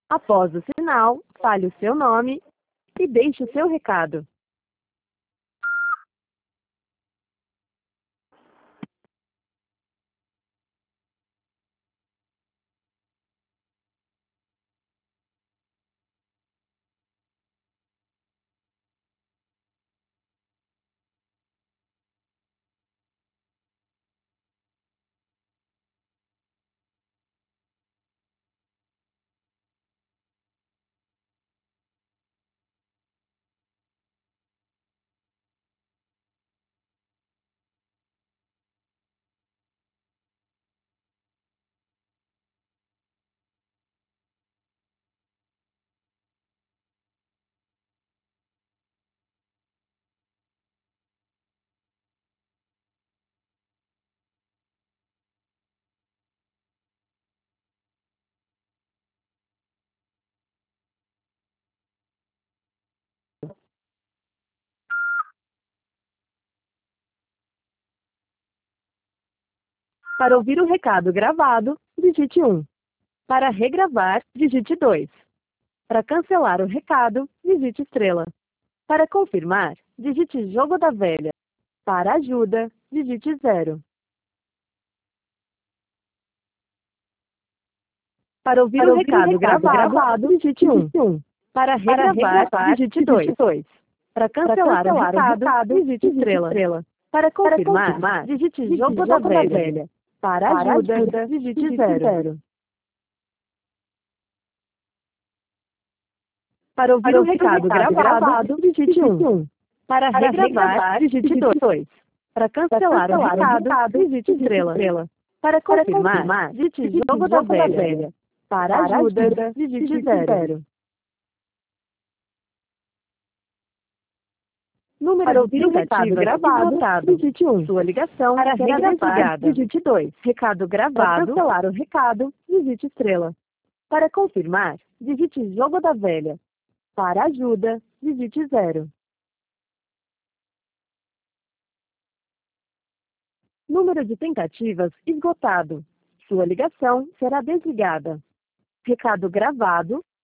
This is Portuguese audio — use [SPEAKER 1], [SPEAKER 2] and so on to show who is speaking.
[SPEAKER 1] Após o sinal, fale o seu nome e deixe o seu recado. Para ouvir o recado gravado, digite 1. Para regravar, digite 2. Para cancelar o recado, digite estrela. Para confirmar, digite jogo da velha. Para ajuda, digite 0. Para ouvir o recado gravado, digite 1. Para regravar, digite 2. Para cancelar o recado, digite estrela. Para confirmar, digite jogo da velha. Para ajuda, digite 0. Para ouvir o recado gravado, digite 1. Para regravar, digite 2. Para cancelar o recado, digite estrela. Para confirmar, digite jogo da velha. Para ajuda, digite 0. Número de tentativas gravado, digite 1. Sua ligação para regravar, digite 2. Recado gravado, para cancelar o recado, digite estrela. Para confirmar, digite jogo da velha. Para ajuda, digite 0. Número de tentativas esgotado. Sua ligação será desligada. Recado gravado,